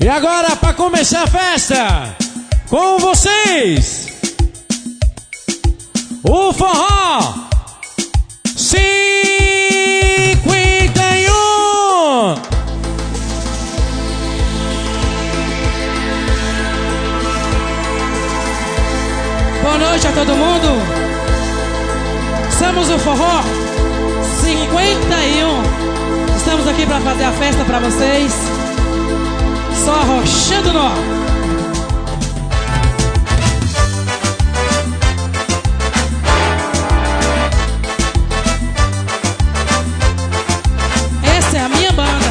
E agora, para começar a festa, com vocês, o Forró 51. Boa noite a todo mundo. Somos o Forró 51. Estamos aqui para fazer a festa para vocês. Só arrochando nó. Essa é a minha banda.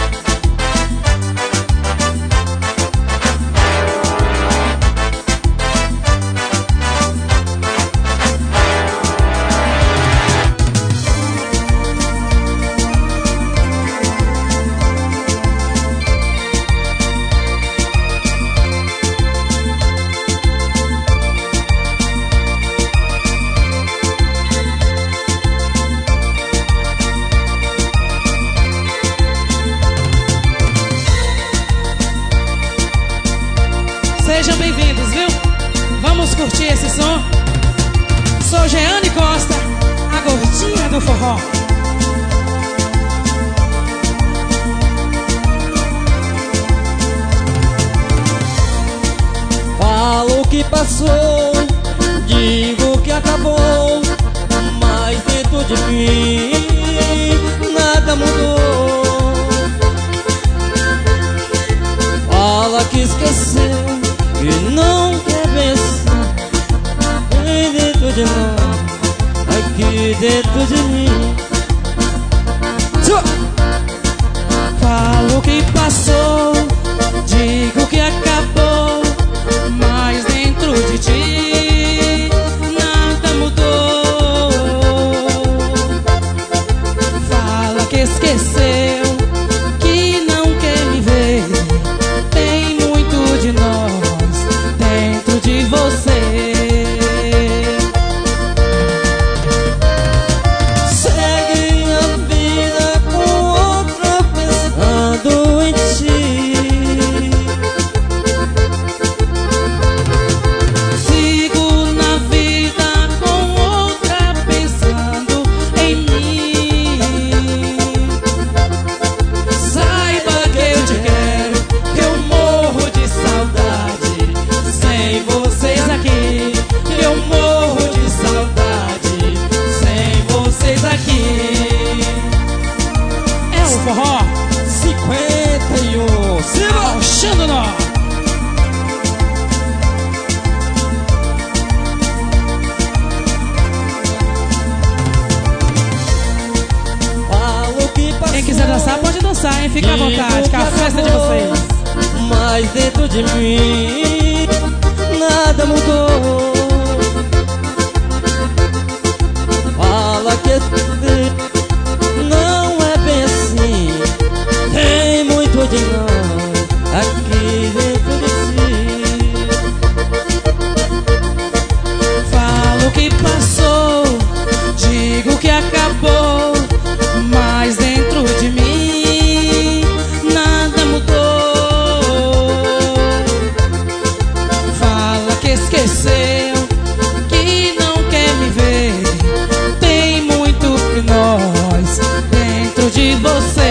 Sejam bem-vindos, viu? Vamos curtir esse som. Sou Jeane Costa, a gordinha do forró. Falo o que passou, digo que acabou, mas dentro de mim nada mudou. Fala que esqueceu, que não quer pensar bem dentro de nós, aqui dentro de mim. Falo que passou, digo que acabou, mas dentro de ti nada mudou. Fala que esqueceu, que não quer me ver. Tem muito de nós dentro de você. Segue a vida com outra pensando em ti. Sigo na vida com outra pensando em mim. Saiba que eu te quero, que eu morro de saudade sem vocês aqui. Que eu morro de saudade sem vocês aqui. É o Forró 51. arrochando nó. Falo que passou, Quem quiser dançar pode dançar, hein? Fica à vontade, que é a festa de vocês. mas dentro de mim nada mudou. Fala que não é bem assim, tem muito de nós aqui dentro de si. Falo que passou, digo que acabou, mas dentro de mim nada mudou. Fala que esqueceu, que não quer me ver. Tem muito que nós dentro de você.